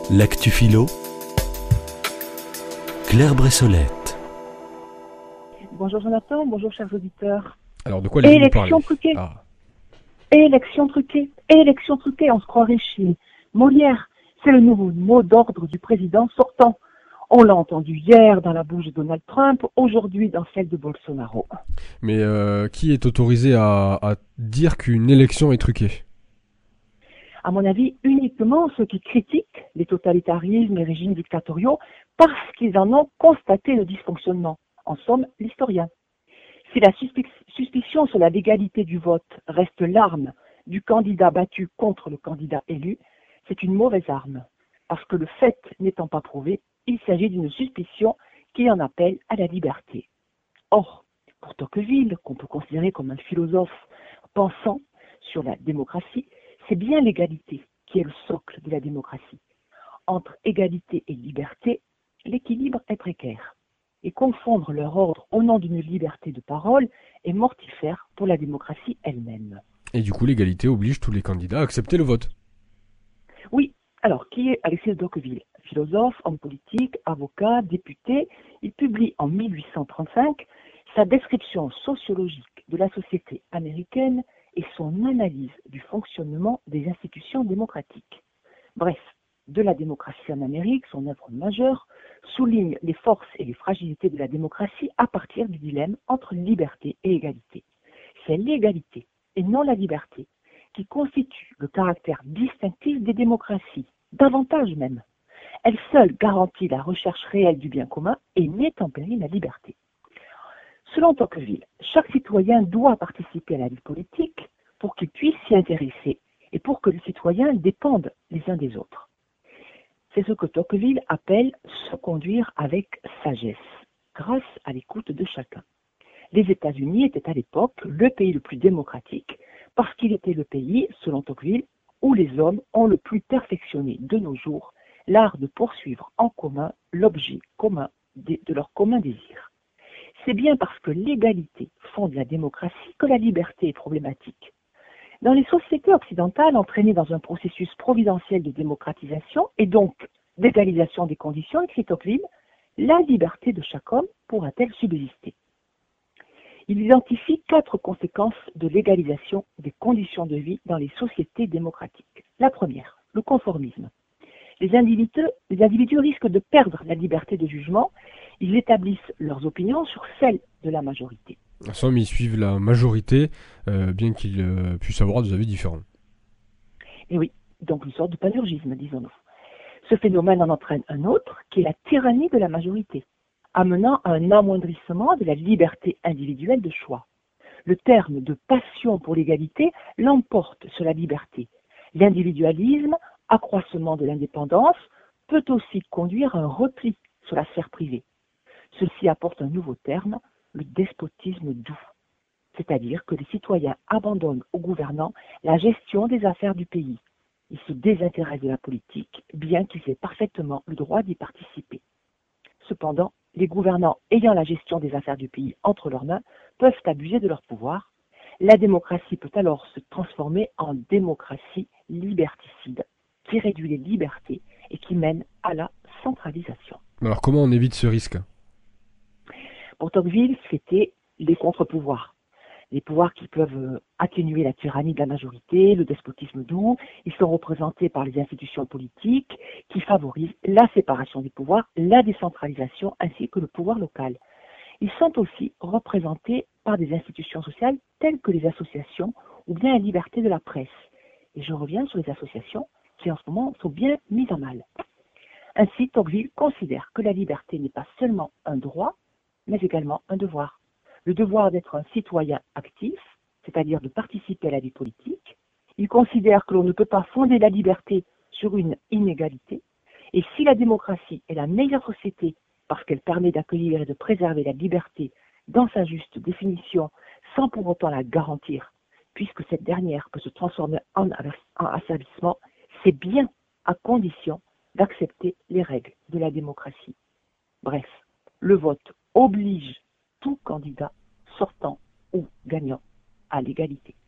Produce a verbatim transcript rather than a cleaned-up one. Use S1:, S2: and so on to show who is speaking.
S1: L'actu philo, Claire Bressolette.
S2: Bonjour Jonathan, bonjour chers auditeurs.
S3: Alors de quoi allez-vous nous parler?
S2: Élection truquée.
S3: Ah.
S2: Élection truquée. Élection truquée, on se croirait chez Molière. C'est le nouveau mot d'ordre du président sortant. On l'a entendu hier dans la bouche de Donald Trump, aujourd'hui dans celle de Bolsonaro.
S3: Mais euh, qui est autorisé à, à dire qu'une élection est truquée?
S2: À mon avis, uniquement ceux qui critiquent les totalitarismes et régimes dictatoriaux parce qu'ils en ont constaté le dysfonctionnement. En somme, l'historien. Si la suspi- suspicion sur la légalité du vote reste l'arme du candidat battu contre le candidat élu, c'est une mauvaise arme. Parce que le fait n'étant pas prouvé, il s'agit d'une suspicion qui en appelle à la liberté. Or, pour Tocqueville, qu'on peut considérer comme un philosophe pensant sur la démocratie, c'est bien l'égalité qui est le socle de la démocratie. Entre égalité et liberté, l'équilibre est précaire. Et confondre leur ordre au nom d'une liberté de parole est mortifère pour la démocratie elle-même.
S3: Et du coup, l'égalité oblige tous les candidats à accepter le vote.
S2: Oui, alors qui est Alexis de Tocqueville? Philosophe, homme politique, avocat, député, il publie en mille huit cent trente-cinq sa description sociologique de la société américaine et son analyse du fonctionnement des institutions démocratiques. Bref, de la démocratie en Amérique, son œuvre majeure, souligne les forces et les fragilités de la démocratie à partir du dilemme entre liberté et égalité. C'est l'égalité, et non la liberté, qui constitue le caractère distinctif des démocraties, davantage même. Elle seule garantit la recherche réelle du bien commun et met en péril la liberté. Selon Tocqueville, chaque citoyen doit participer à la vie politique pour qu'il puisse s'y intéresser et pour que les citoyens dépendent les uns des autres. C'est ce que Tocqueville appelle se conduire avec sagesse, grâce à l'écoute de chacun. Les États-Unis étaient à l'époque le pays le plus démocratique parce qu'il était le pays, selon Tocqueville, où les hommes ont le plus perfectionné de nos jours l'art de poursuivre en commun l'objet commun de leur commun désir. C'est bien parce que l'égalité fonde la démocratie que la liberté est problématique. Dans les sociétés occidentales entraînées dans un processus providentiel de démocratisation et donc d'égalisation des conditions, écrit Tocqueville, la liberté de chaque homme pourra-t-elle subsister? Il identifie quatre conséquences de l'égalisation des conditions de vie dans les sociétés démocratiques. La première, le conformisme. Les individus, les individus risquent de perdre la liberté de jugement. Ils établissent leurs opinions sur celles de la majorité.
S3: En somme, ils suivent la majorité, euh, bien qu'ils euh, puissent avoir des avis différents.
S2: Et oui, donc une sorte de panurgisme, disons-nous. Ce phénomène en entraîne un autre, qui est la tyrannie de la majorité, amenant à un amoindrissement de la liberté individuelle de choix. Le terme de passion pour l'égalité l'emporte sur la liberté. L'individualisme, accroissement de l'indépendance, peut aussi conduire à un repli sur la sphère privée. Ceci apporte un nouveau terme, le despotisme doux. C'est-à-dire que les citoyens abandonnent aux gouvernants la gestion des affaires du pays. Ils se désintéressent de la politique, bien qu'ils aient parfaitement le droit d'y participer. Cependant, les gouvernants ayant la gestion des affaires du pays entre leurs mains peuvent abuser de leur pouvoir. La démocratie peut alors se transformer en démocratie liberticide, qui réduit les libertés et qui mène à la centralisation.
S3: Alors comment on évite ce risque?
S2: Pour Tocqueville, c'était les contre-pouvoirs. Les pouvoirs qui peuvent atténuer la tyrannie de la majorité, le despotisme doux. Ils sont représentés par les institutions politiques qui favorisent la séparation des pouvoirs, la décentralisation ainsi que le pouvoir local. Ils sont aussi représentés par des institutions sociales telles que les associations ou bien la liberté de la presse. Et je reviens sur les associations qui en ce moment sont bien mises en mal. Ainsi, Tocqueville considère que la liberté n'est pas seulement un droit, mais également un devoir. Le devoir d'être un citoyen actif, c'est-à-dire de participer à la vie politique. Il considère que l'on ne peut pas fonder la liberté sur une inégalité. Et si la démocratie est la meilleure société parce qu'elle permet d'accueillir et de préserver la liberté dans sa juste définition sans pour autant la garantir, puisque cette dernière peut se transformer en asservissement, c'est bien à condition d'accepter les règles de la démocratie. Bref, le vote oblige tout candidat sortant ou gagnant à l'égalité.